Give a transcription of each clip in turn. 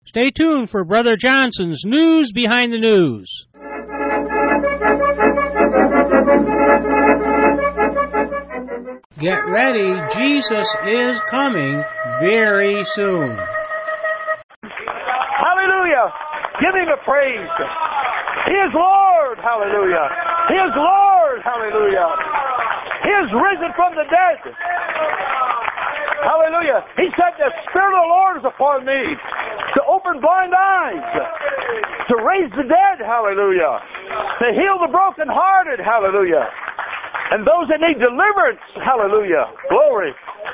Stay tuned for Brother Johnson's News Behind the News. Get ready, Jesus is coming very soon. Hallelujah! Give him a praise. He is Lord, hallelujah. He is Lord, hallelujah. He is risen from the dead. Hallelujah. He said, the Spirit of the Lord is upon me to open blind eyes, to raise the dead, hallelujah, to heal the brokenhearted, hallelujah, and those that need deliverance, hallelujah. Glory.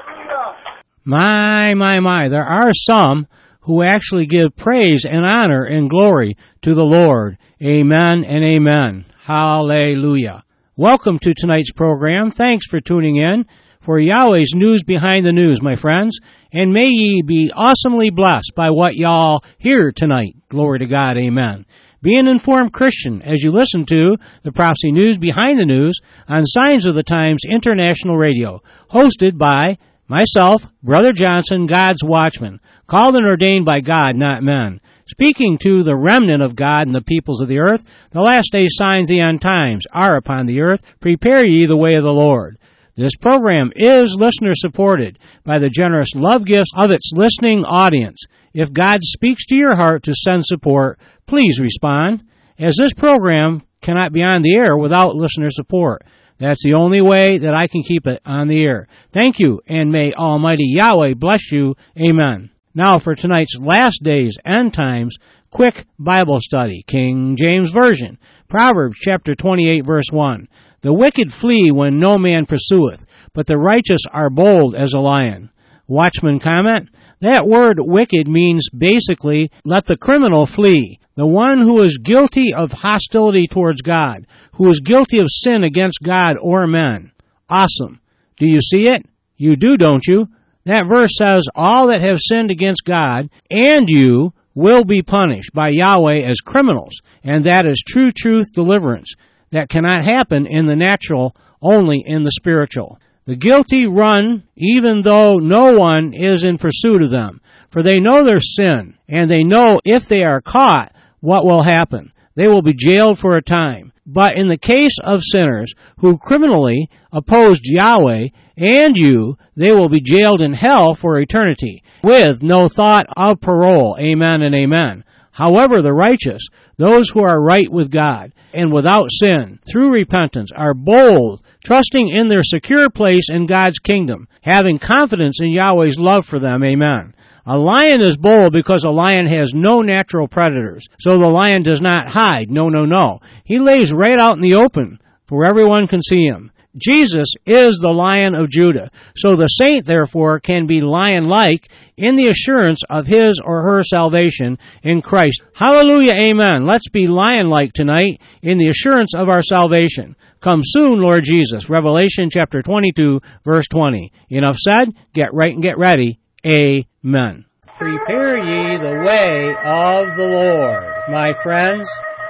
My. There are some who actually give praise and honor and glory to the Lord. Amen and amen. Hallelujah. Welcome to tonight's program. Thanks for tuning in for Yahweh's News Behind the News, my friends. And may ye be awesomely blessed by what y'all hear tonight. Glory to God. Amen. Be an informed Christian as you listen to the Prophecy News Behind the News on Signs of the Times International Radio, hosted by myself, Brother Johnson, God's Watchman, called and ordained by God, not men, speaking to the remnant of God and the peoples of the earth. The last day signs, the end times, are upon the earth. Prepare ye the way of the Lord. This program is listener-supported by the generous love gifts of its listening audience. If God speaks to your heart to send support, please respond, as this program cannot be on the air without listener support. That's the only way that I can keep it on the air. Thank you, and may Almighty Yahweh bless you. Amen. Now for tonight's last days, end times, quick Bible study, King James Version, Proverbs chapter 28, verse 1. The wicked flee when no man pursueth, but the righteous are bold as a lion. Watchman comment, that word wicked means basically let the criminal flee, the one who is guilty of hostility towards God, who is guilty of sin against God or men. Awesome. Do you see it? You do, don't you? That verse says all that have sinned against God and you will be punished by Yahweh as criminals, and that is true truth deliverance. That cannot happen in the natural, only in the spiritual. The guilty run even though no one is in pursuit of them, for they know their sin, and they know if they are caught, what will happen. They will be jailed for a time. But in the case of sinners who criminally opposed Yahweh and you, they will be jailed in hell for eternity, with no thought of parole. Amen and amen. However, the righteous, those who are right with God and without sin, through repentance, are bold, trusting in their secure place in God's kingdom, having confidence in Yahweh's love for them. Amen. A lion is bold because a lion has no natural predators, so the lion does not hide. No. He lays right out in the open, for everyone can see him. Jesus is the Lion of Judah, so the saint, therefore, can be lion-like in the assurance of his or her salvation in Christ. Hallelujah, amen. Let's be lion-like tonight in the assurance of our salvation. Come soon, Lord Jesus. Revelation chapter 22, verse 20. Enough said. Get right and get ready. Amen. Prepare ye the way of the Lord, my friends.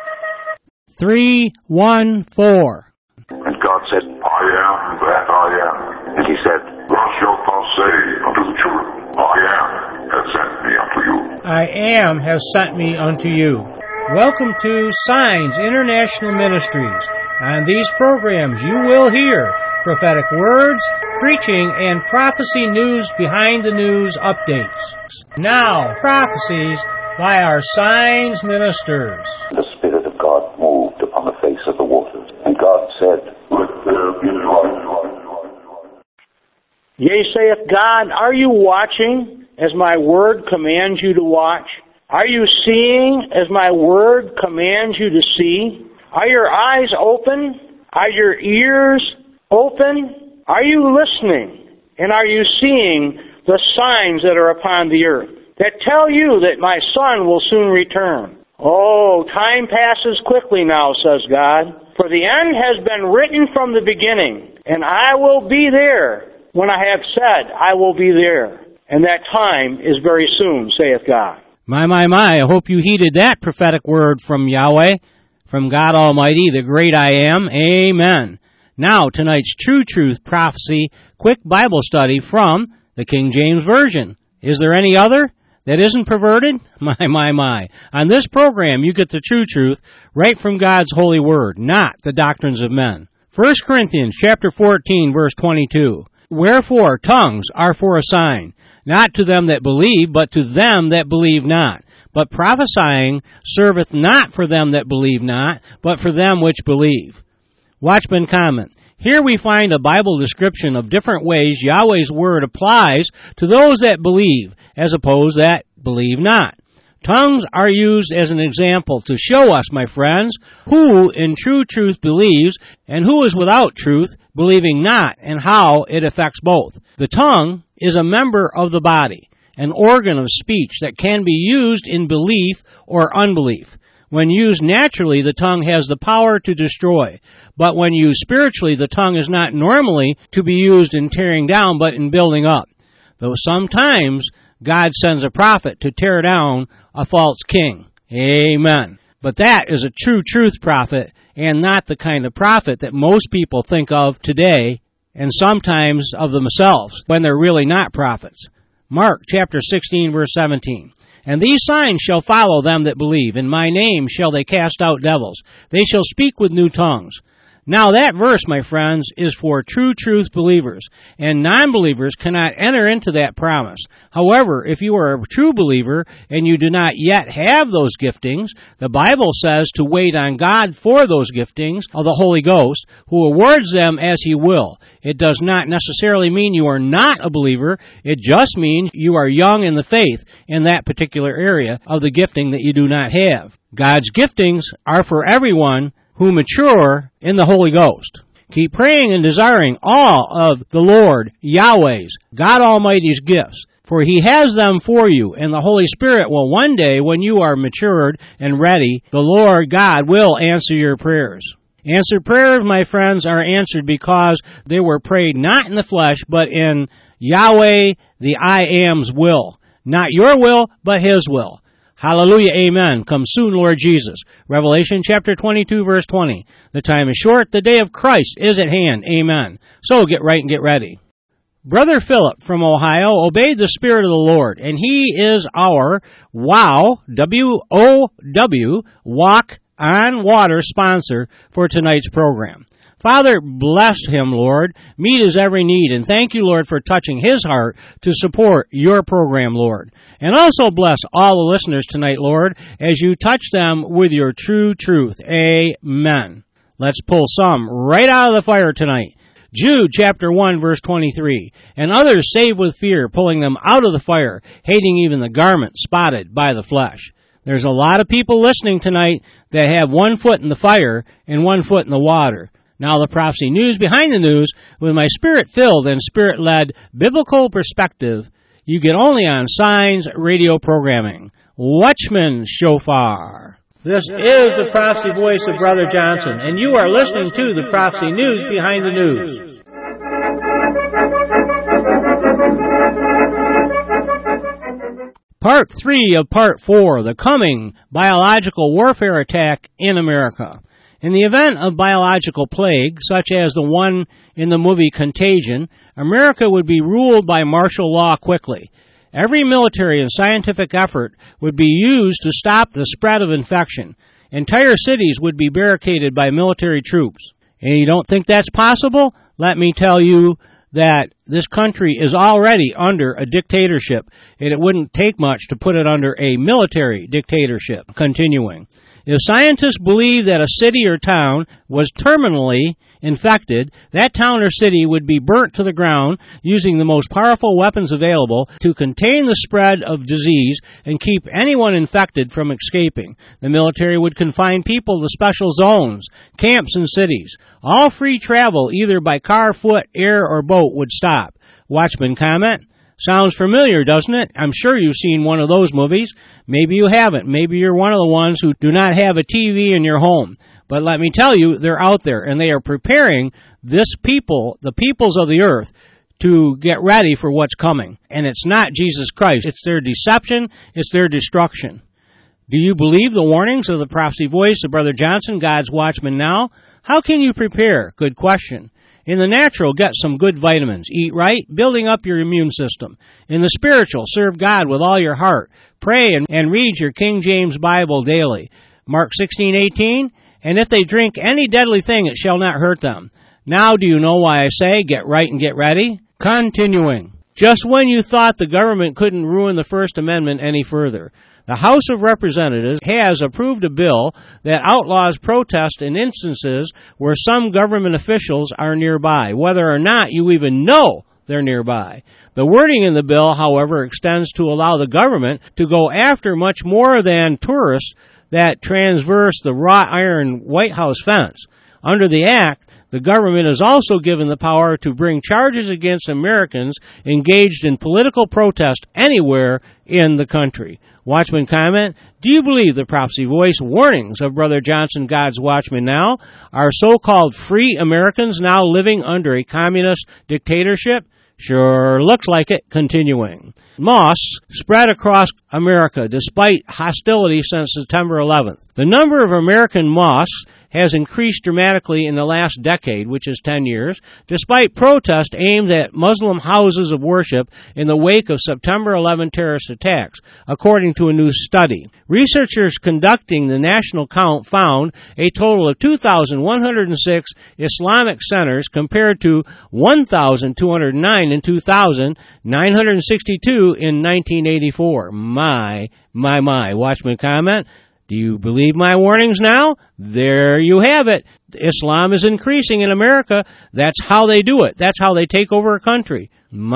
3:1-4. And God said, I am that I am. And he said, Thus shalt thou say unto the children, I am has sent me unto you. I am has sent me unto you. Welcome to Signs International Ministries. On these programs you will hear prophetic words, preaching, and prophecy news behind the news updates. Now, prophecies by our Signs ministers. The Spirit of God moved upon the face of the waters, and God said, Let there be light. Yea, saith God, are you watching as my word commands you to watch? Are you seeing as my word commands you to see? Are your eyes open? Are your ears open? Are you listening? And are you seeing the signs that are upon the earth that tell you that my Son will soon return? Oh, time passes quickly now, says God, for the end has been written from the beginning, and I will be there when I have said I will be there. And that time is very soon, saith God. My, I hope you heeded that prophetic word from Yahweh, from God Almighty, the great I am. Amen. Now, tonight's True Truth Prophecy quick Bible study from the King James Version. Is there any other? that isn't perverted? My. On this program, you get the true truth right from God's holy word, not the doctrines of men. 1 Corinthians chapter 14, verse 22. Wherefore tongues are for a sign, not to them that believe, but to them that believe not. But prophesying serveth not for them that believe not, but for them which believe. Watchman comment. Here we find a Bible description of different ways Yahweh's word applies to those that believe, as opposed that believe not. Tongues are used as an example to show us, my friends, who in true truth believes and who is without truth, believing not, and how it affects both. The tongue is a member of the body, an organ of speech that can be used in belief or unbelief. When used naturally, the tongue has the power to destroy. But when used spiritually, the tongue is not normally to be used in tearing down, but in building up. Though sometimes God sends a prophet to tear down a false king. Amen. But that is a true truth prophet, and not the kind of prophet that most people think of today, and sometimes of themselves, when they're really not prophets. Mark chapter 16, verse 17. And these signs shall follow them that believe. In my name shall they cast out devils. They shall speak with new tongues. Now that verse, my friends, is for true truth believers, and non-believers cannot enter into that promise. However, if you are a true believer and you do not yet have those giftings, the Bible says to wait on God for those giftings of the Holy Ghost, who awards them as He will. It does not necessarily mean you are not a believer. It just means you are young in the faith in that particular area of the gifting that you do not have. God's giftings are for everyone who mature in the Holy Ghost. Keep praying and desiring all of the Lord, Yahweh's, God Almighty's gifts, for He has them for you, and the Holy Spirit will one day, when you are matured and ready, the Lord God will answer your prayers. Answered prayers, my friends, are answered because they were prayed not in the flesh, but in Yahweh, the I Am's will. Not your will, but His will. Hallelujah, amen. Come soon, Lord Jesus. Revelation chapter 22, verse 20. The time is short, the day of Christ is at hand. Amen. So get right and get ready. Brother Philip from Ohio obeyed the Spirit of the Lord, and he is our WOW, W-O-W, Walk on Water sponsor for tonight's program. Father, bless him, Lord. Meet his every need, and thank you, Lord, for touching his heart to support your program, Lord. And also bless all the listeners tonight, Lord, as you touch them with your true truth. Amen. Let's pull some right out of the fire tonight. Jude chapter 1, verse 23. And others save with fear, pulling them out of the fire, hating even the garment spotted by the flesh. There's a lot of people listening tonight that have one foot in the fire and one foot in the water. Now the Prophecy News Behind the News, with my spirit-filled and spirit-led biblical perspective, you get only on Signs radio programming. Watchman Shofar. This is the prophecy voice of Brother Johnson, and you are listening to the Prophecy News Behind the News. Part 3 of Part 4, the coming biological warfare attack in America. In the event of biological plague, such as the one in the movie Contagion, America would be ruled by martial law quickly. Every military and scientific effort would be used to stop the spread of infection. Entire cities would be barricaded by military troops. And you don't think that's possible? Let me tell you that this country is already under a dictatorship, and it wouldn't take much to put it under a military dictatorship. Continuing. If scientists believe that a city or town was terminally infected, that town or city would be burnt to the ground using the most powerful weapons available to contain the spread of disease and keep anyone infected from escaping. The military would confine people to special zones, camps, and cities. All free travel, either by car, foot, air, or boat, would stop. Watchman comment. Sounds familiar, doesn't it? I'm sure you've seen one of those movies. Maybe you haven't. Maybe you're one of the ones who do not have a TV in your home. But let me tell you, they're out there, and they are preparing this people, the peoples of the earth, to get ready for what's coming. And it's not Jesus Christ. It's their deception. It's their destruction. Do you believe the warnings of the prophecy voice of Brother Johnson, God's Watchman Now? How can you prepare? Good question. In the natural, get some good vitamins. Eat right, building up your immune system. In the spiritual, serve God with all your heart. Pray and read your King James Bible daily. Mark 16:18, and if they drink any deadly thing, it shall not hurt them. Now do you know why I say, get right and get ready? Continuing. Just when you thought the government couldn't ruin the First Amendment any further, the House of Representatives has approved a bill that outlaws protest in instances where some government officials are nearby, whether or not you even know they're nearby. The wording in the bill, however, extends to allow the government to go after much more than tourists that transverse the wrought iron White House fence. Under the act, the government is also given the power to bring charges against Americans engaged in political protest anywhere in the country. Watchman comment, do you believe the prophecy voice warnings of Brother Johnson, God's Watchman now, are so-called free Americans now living under a communist dictatorship? Sure looks like it. Continuing. Mosques spread across America despite hostility since September 11th. The number of American mosques has increased dramatically in the last decade, which is 10 years, despite protests aimed at Muslim houses of worship in the wake of September 11 terrorist attacks, according to a new study. Researchers conducting the national count found a total of 2,106 Islamic centers compared to 1,209 in 2000, 962 in 1984. My. Watchman comment. Do you believe my warnings now? There you have it. Islam is increasing in America. That's how they do it. That's how they take over a country.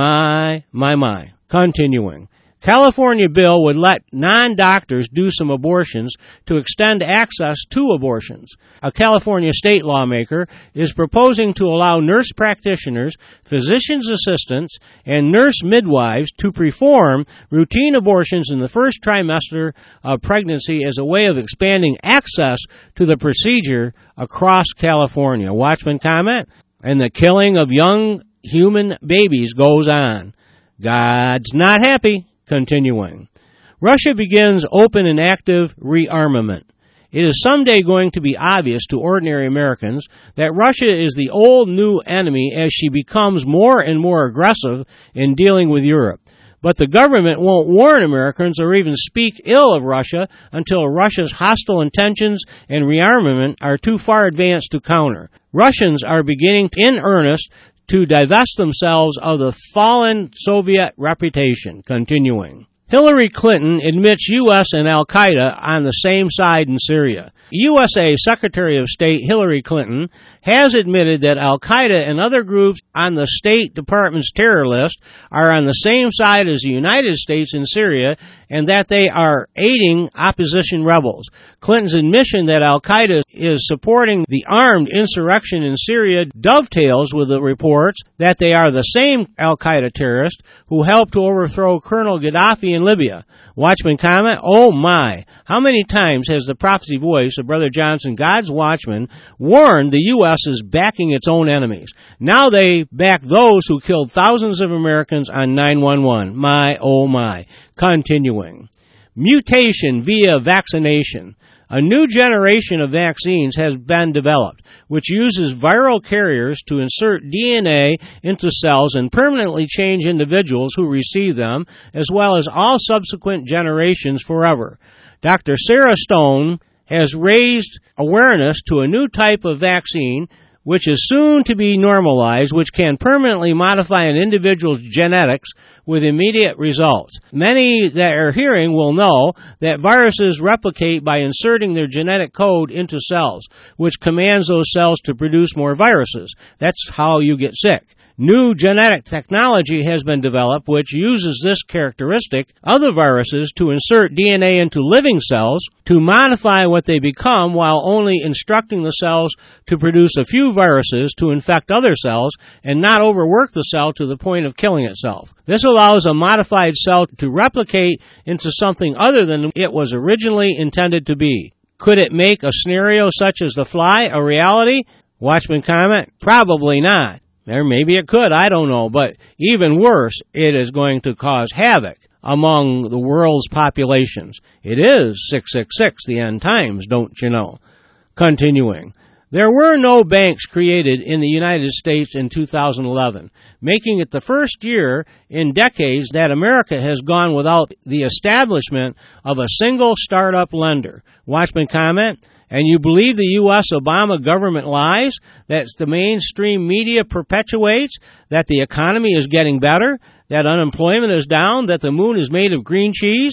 My. Continuing. California bill would let non-doctors do some abortions to extend access to abortions. A California state lawmaker is proposing to allow nurse practitioners, physician's assistants, and nurse midwives to perform routine abortions in the first trimester of pregnancy as a way of expanding access to the procedure across California. Watchman comment, and the killing of young human babies goes on. God's not happy. Continuing. Russia begins open and active rearmament. It is someday going to be obvious to ordinary Americans that Russia is the old new enemy as she becomes more and more aggressive in dealing with Europe. But the government won't warn Americans or even speak ill of Russia until Russia's hostile intentions and rearmament are too far advanced to counter. Russians are beginning in earnest to divest themselves of the fallen Soviet reputation. Continuing. Hillary Clinton admits U.S. and Al-Qaeda on the same side in Syria. USA Secretary of State Hillary Clinton has admitted that Al-Qaeda and other groups on the State Department's terror list are on the same side as the United States in Syria and that they are aiding opposition rebels. Clinton's admission that Al-Qaeda is supporting the armed insurrection in Syria dovetails with the reports that they are the same Al-Qaeda terrorists who helped to overthrow Colonel Gaddafi in Libya. Watchman comment, oh my, how many times has the prophecy voice of Brother Johnson, God's Watchman, warned the U.S. is backing its own enemies? Now they back those who killed thousands of Americans on 9/11. My, oh my. Continuing. Mutation via vaccination. A new generation of vaccines has been developed, which uses viral carriers to insert DNA into cells and permanently change individuals who receive them, as well as all subsequent generations forever. Dr. Sarah Stone has raised awareness to a new type of vaccine which is soon to be normalized, which can permanently modify an individual's genetics with immediate results. Many that are hearing will know that viruses replicate by inserting their genetic code into cells, which commands those cells to produce more viruses. That's how you get sick. New genetic technology has been developed which uses this characteristic of the viruses to insert DNA into living cells to modify what they become while only instructing the cells to produce a few viruses to infect other cells and not overwork the cell to the point of killing itself. This allows a modified cell to replicate into something other than it was originally intended to be. Could it make a scenario such as The Fly a reality? Watchman comment, probably not. Or maybe it could, I don't know. But even worse, it is going to cause havoc among the world's populations. It is 666, the end times, don't you know? Continuing. There were no banks created in the United States in 2011, making it the first year in decades that America has gone without the establishment of a single startup lender. Watchman comment, and you believe the U.S. Obama government lies, that the mainstream media perpetuates, that the economy is getting better, that unemployment is down, that the moon is made of green cheese?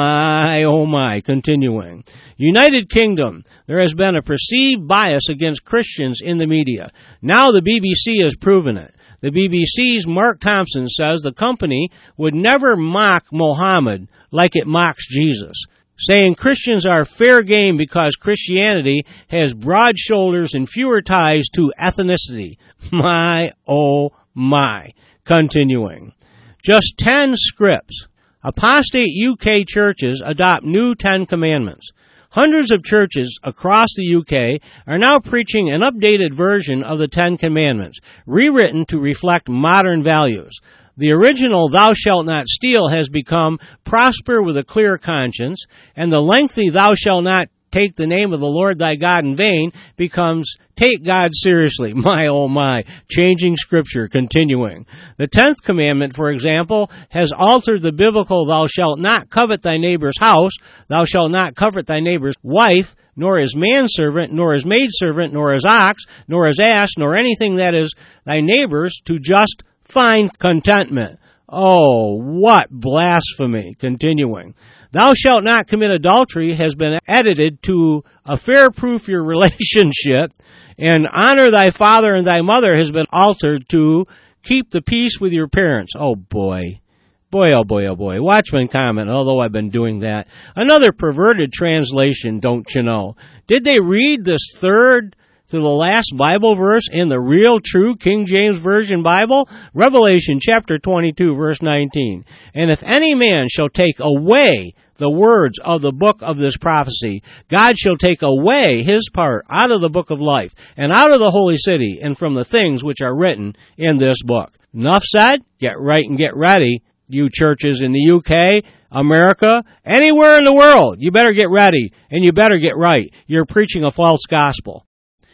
My, oh my. Continuing. United Kingdom, there has been a perceived bias against Christians in the media. Now the BBC has proven it. The BBC's Mark Thompson says the company would never mock Mohammed like it mocks Jesus, saying Christians are fair game because Christianity has broad shoulders and fewer ties to ethnicity. My, oh my. Continuing. Just 10 scripts. Apostate UK churches adopt new 10 commandments. Hundreds of churches across the UK are now preaching an updated version of the 10 commandments, rewritten to reflect modern values. The original thou shalt not steal has become prosper with a clear conscience, and the lengthy thou shalt not take the name of the Lord thy God in vain becomes take God seriously. My, oh my. Changing Scripture. Continuing. The 10th commandment, for example, has altered the biblical thou shalt not covet thy neighbor's house, thou shalt not covet thy neighbor's wife, nor his manservant, nor his maidservant, nor his ox, nor his ass, nor anything that is thy neighbor's, to just find contentment. Oh, what blasphemy. Continuing. Thou shalt not commit adultery has been edited to affair-proof your relationship, and honor thy father and thy mother has been altered to keep the peace with your parents. Oh boy. Boy, oh boy, oh boy. Watchman comment, although I've been doing that. Another perverted translation, don't you know? Did they read this third to the last Bible verse in the real, true King James Version Bible? Revelation chapter 22, verse 19. And if any man shall take away the words of the book of this prophecy, God shall take away his part out of the book of life, and out of the holy city, and from the things which are written in this book. Enough said? Get right and get ready, you churches in the UK, America, anywhere in the world. You better get ready, and you better get right. You're preaching a false gospel.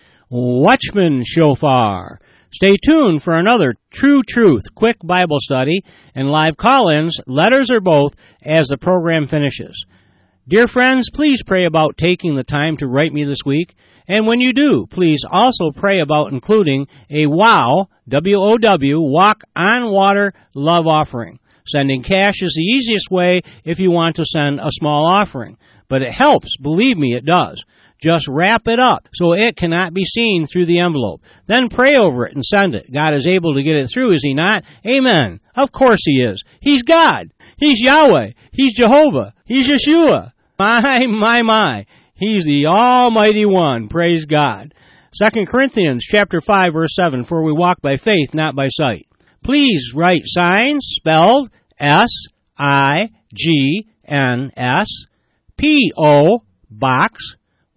Watchman Shofar. Stay tuned for another True Truth quick Bible study and live call-ins, letters or both, as the program finishes. Dear friends, please pray about taking the time to write me this week. And when you do, please also pray about including a WOW, W-O-W, Walk on Water love offering. Sending cash is the easiest way if you want to send a small offering. But it helps, believe me, it does. Just wrap it up so it cannot be seen through the envelope. Then pray over it and send it. God is able to get it through, is he not? Amen. Of course he is. He's God. He's Yahweh. He's Jehovah. He's Yeshua. My. He's the Almighty One. Praise God. 2 Corinthians chapter 5, verse 7, for we walk by faith, not by sight. Please write signs spelled S-I-G-N-S, P-O, Box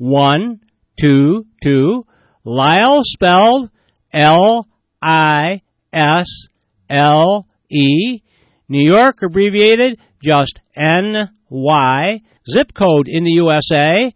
122, Lisle spelled L-I-S-L-E, New York abbreviated just N-Y, zip code in the USA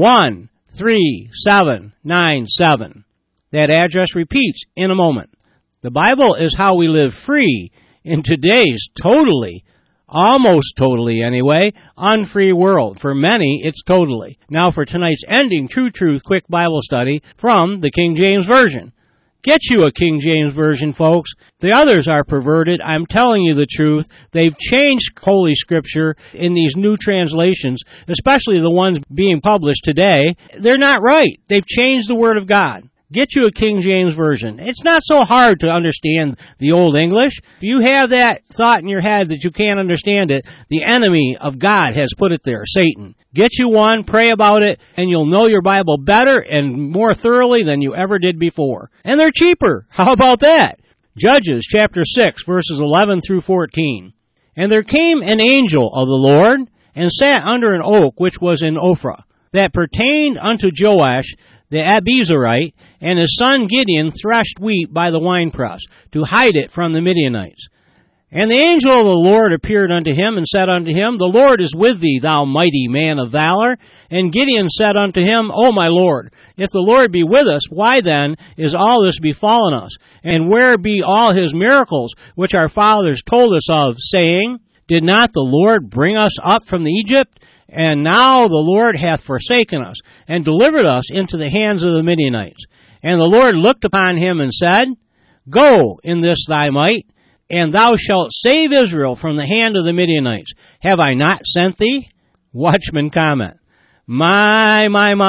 13797. That address repeats in a moment. The Bible is how we live free in today's almost totally anyway, unfree world. For many, it's totally. Now for tonight's ending True Truth quick Bible study from the King James Version. Get you a King James Version, folks. The others are perverted. I'm telling you the truth. They've changed Holy Scripture in these new translations, especially the ones being published today. They're not right. They've changed the Word of God. Get you a King James Version. It's not so hard to understand the Old English. If you have that thought in your head that you can't understand it, the enemy of God has put it there, Satan. Get you one, pray about it, and you'll know your Bible better and more thoroughly than you ever did before. And they're cheaper. How about that? Judges chapter 6, verses 11 through 14. And there came an angel of the Lord, and sat under an oak which was in Ophrah, that pertained unto Joash the Abiezrite, and his son Gideon threshed wheat by the winepress, to hide it from the Midianites. And the angel of the Lord appeared unto him, and said unto him, The Lord is with thee, thou mighty man of valor. And Gideon said unto him, O my Lord, if the Lord be with us, why then is all this befallen us? And where be all his miracles, which our fathers told us of, saying, Did not the Lord bring us up from Egypt? And now the Lord hath forsaken us, and delivered us into the hands of the Midianites. And the Lord looked upon him and said, Go in this thy might, and thou shalt save Israel from the hand of the Midianites. Have I not sent thee? Watchman comment. My,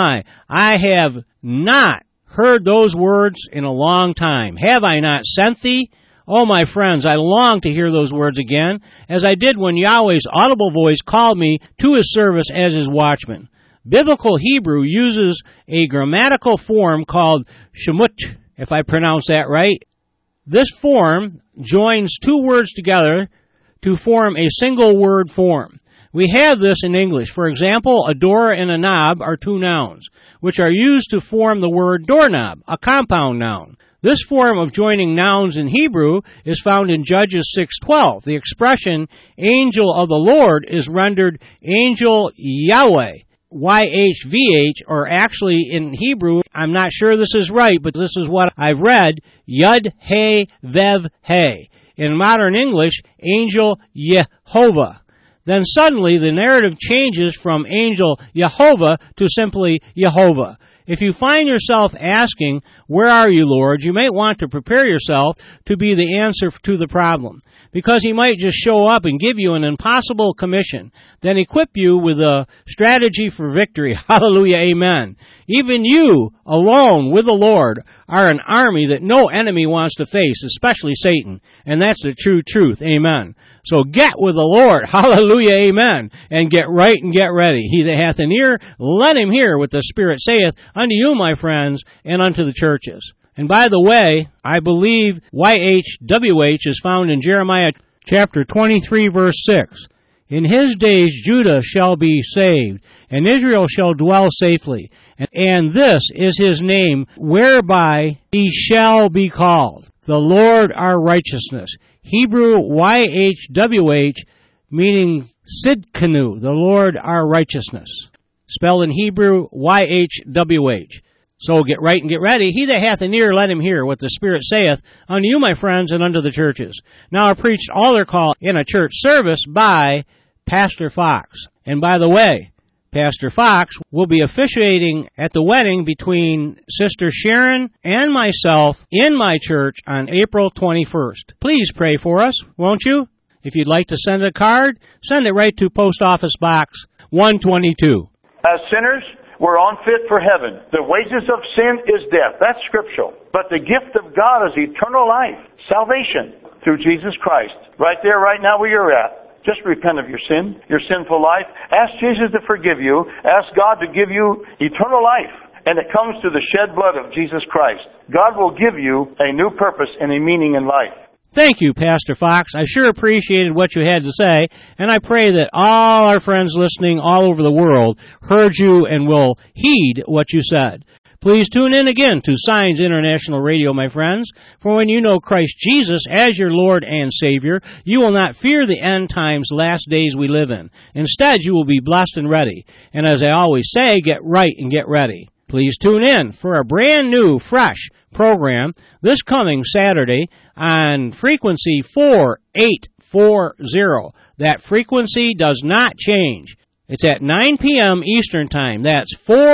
I have not heard those words in a long time. Have I not sent thee? Oh, my friends, I long to hear those words again, as I did when Yahweh's audible voice called me to his service as his watchman. Biblical Hebrew uses a grammatical form called shemut, if I pronounce that right. This form joins two words together to form a single word form. We have this in English. For example, a door and a knob are two nouns, which are used to form the word doorknob, a compound noun. This form of joining nouns in Hebrew is found in Judges 6:12. The expression angel of the Lord is rendered angel Yahweh, YHVH, or actually in Hebrew, I'm not sure this is right, but this is what I've read, Yud He Vev He. In modern English, angel Yehovah. Then suddenly the narrative changes from angel Yehovah to simply Yehovah. If you find yourself asking, where are you, Lord, you may want to prepare yourself to be the answer to the problem, because he might just show up and give you an impossible commission, then equip you with a strategy for victory. Hallelujah, amen. Even you, alone with the Lord, are an army that no enemy wants to face, especially Satan, and that's the true truth, amen. So get with the Lord, hallelujah, amen, and get right and get ready. He that hath an ear, let him hear what the Spirit saith unto you, my friends, and unto the churches. And by the way, I believe YHWH is found in Jeremiah chapter 23, verse 6. In his days Judah shall be saved, and Israel shall dwell safely. And this is his name, whereby he shall be called, the Lord our righteousness. Hebrew YHWH, meaning Sidkenu, the Lord our righteousness. Spelled in Hebrew YHWH. So get right and get ready. He that hath an ear, let him hear what the Spirit saith unto you, my friends, and unto the churches. Now I preached altar call in a church service by Pastor Fox. And by the way, Pastor Fox will be officiating at the wedding between Sister Sharon and myself in my church on April 21st. Please pray for us, won't you? If you'd like to send a card, send it right to Post Office Box 122. As sinners, we're unfit for heaven. The wages of sin is death. That's scriptural. But the gift of God is eternal life, salvation through Jesus Christ. Right there, right now where you're at. Just repent of your sin, your sinful life. Ask Jesus to forgive you. Ask God to give you eternal life. And it comes to the shed blood of Jesus Christ. God will give you a new purpose and a meaning in life. Thank you, Pastor Fox. I sure appreciated what you had to say, and I pray that all our friends listening all over the world heard you and will heed what you said. Please tune in again to Signs International Radio, my friends, for when you know Christ Jesus as your Lord and Savior, you will not fear the end times, last days we live in. Instead, you will be blessed and ready. And as I always say, get right and get ready. Please tune in for a brand new, fresh program this coming Saturday on frequency 4840. That frequency does not change. It's at 9 p.m. Eastern Time. That's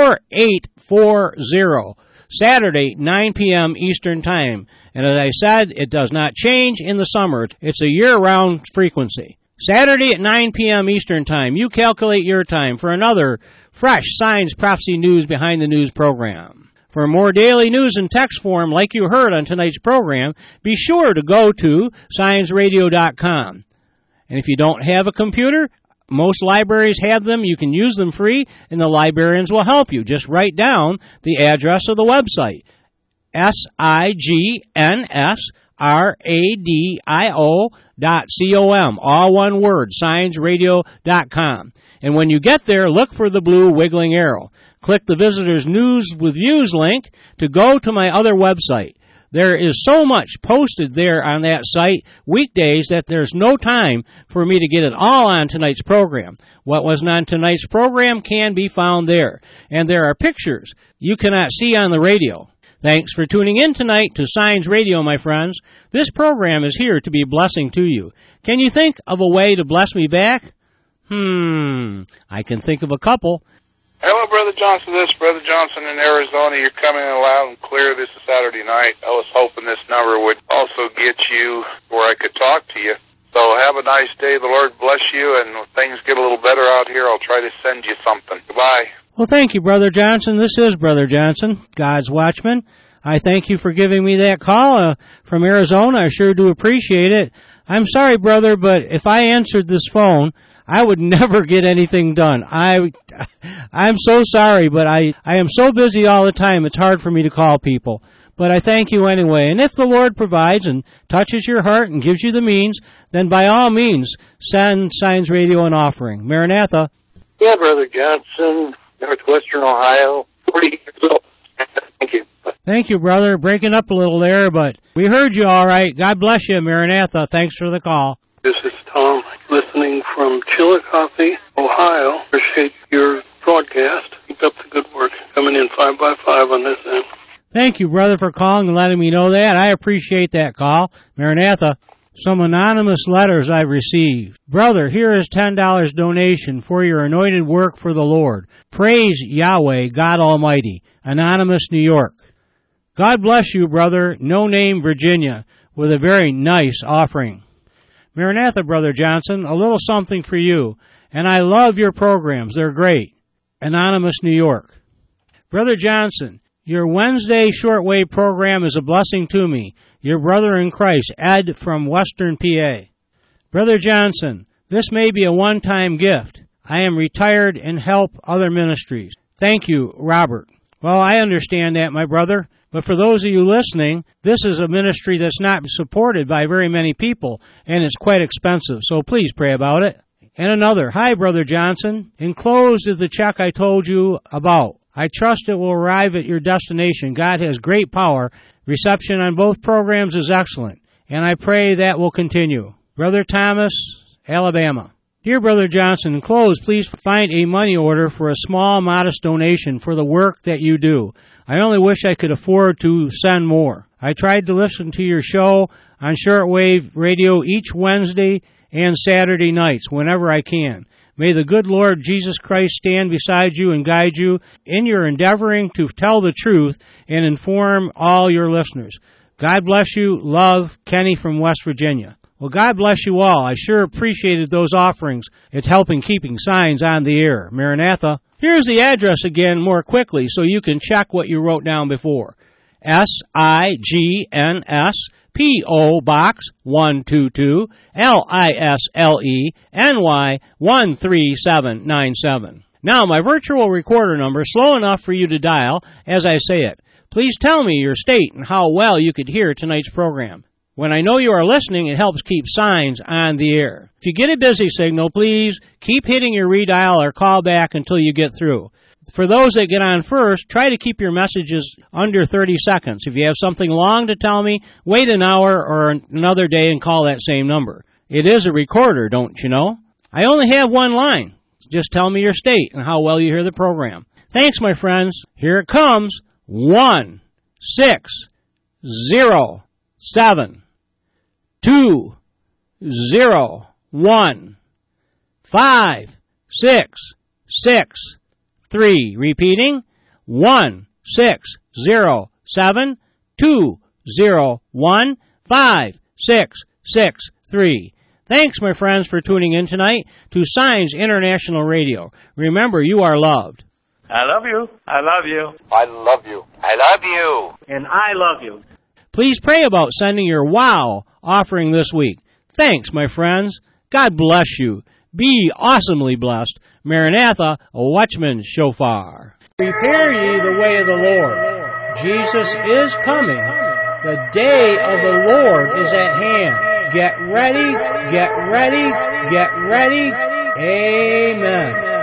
4840. Saturday, 9 p.m. Eastern Time. And as I said, it does not change in the summer. It's a year-round frequency. Saturday at 9 p.m. Eastern Time. You calculate your time for another fresh Signs, Prophecy, News, Behind the News program. For more daily news in text form like you heard on tonight's program, be sure to go to scienceradio.com. And if you don't have a computer, most libraries have them. You can use them free, and the librarians will help you. Just write down the address of the website, SIGNSRADIO.com, all one word, scienceradio.com. And when you get there, look for the blue wiggling arrow. Click the Visitors News with Views link to go to my other website. There is so much posted there on that site weekdays that there's no time for me to get it all on tonight's program. What wasn't on tonight's program can be found there. And there are pictures you cannot see on the radio. Thanks for tuning in tonight to Signs Radio, my friends. This program is here to be a blessing to you. Can you think of a way to bless me back? I can think of a couple. Hello, Brother Johnson. This is Brother Johnson in Arizona. You're coming in loud and clear. This is Saturday night. I was hoping this number would also get you where I could talk to you. So have a nice day. The Lord bless you, and when things get a little better out here, I'll try to send you something. Goodbye. Well, thank you, Brother Johnson. This is Brother Johnson, God's Watchman. I thank you for giving me that call from Arizona. I sure do appreciate it. I'm sorry, brother, but if I answered this phone, I would never get anything done. I'm so sorry, but I am so busy all the time, it's hard for me to call people. But I thank you anyway. And if the Lord provides and touches your heart and gives you the means, then by all means, send Signs Radio an offering. Maranatha. Yeah, Brother Johnson, Northwestern Ohio, 40 years old. Thank you. Thank you, brother. Breaking up a little there, but we heard you all right. God bless you, Maranatha. Thanks for the call. This is Tom, listening from Chillicothe, Ohio. Appreciate your broadcast. Keep up the good work. Coming in 5 by 5 on this end. Thank you, brother, for calling and letting me know that. I appreciate that call. Maranatha. Some anonymous letters I've received. Brother, here is $10 donation for your anointed work for the Lord. Praise Yahweh, God Almighty. Anonymous, New York. God bless you, brother. No name, Virginia, with a very nice offering. Maranatha, Brother Johnson, a little something for you. And I love your programs. They're great. Anonymous, New York. Brother Johnson, your Wednesday shortwave program is a blessing to me. Your brother in Christ, Ed from Western PA. Brother Johnson, this may be a one-time gift. I am retired and help other ministries. Thank you, Robert. Well, I understand that, my brother. But for those of you listening, this is a ministry that's not supported by very many people, and it's quite expensive, so please pray about it. And another, hi, Brother Johnson. Enclosed is the check I told you about. I trust it will arrive at your destination. God has great power. Reception on both programs is excellent, and I pray that will continue. Brother Thomas, Alabama. Dear Brother Johnson, enclosed, please find a money order for a small, modest donation for the work that you do. I only wish I could afford to send more. I tried to listen to your show on shortwave radio each Wednesday and Saturday nights whenever I can. May the good Lord Jesus Christ stand beside you and guide you in your endeavoring to tell the truth and inform all your listeners. God bless you. Love, Kenny from West Virginia. Well, God bless you all. I sure appreciated those offerings. It's helping keeping Signs on the air. Maranatha. Here's the address again more quickly so you can check what you wrote down before. SIGNS P.O. Box 122 LISLE NY 13797. Now, my virtual recorder number is slow enough for you to dial as I say it. Please tell me your state and how well you could hear tonight's program. When I know you are listening, it helps keep Signs on the air. If you get a busy signal, please keep hitting your redial or call back until you get through. For those that get on first, try to keep your messages under 30 seconds. If you have something long to tell me, wait an hour or another day and call that same number. It is a recorder, don't you know? I only have one line. Just tell me your state and how well you hear the program. Thanks, my friends. Here it comes. 1 6 0 7 2 0 1 5 6 6 3. Repeating. 1 6 0 7 2 0 1 5 6 6 3. Thanks, my friends, for tuning in tonight to Signs International Radio. Remember, you are loved. I love you. I love you. I love you. I love you. And I love you. Please pray about sending your WOW offering this week. Thanks, my friends. God bless you. Be awesomely blessed. Maranatha, Watchman Shofar. Prepare ye the way of the Lord. Jesus is coming. The day of the Lord is at hand. Get ready, get ready, get ready. Amen.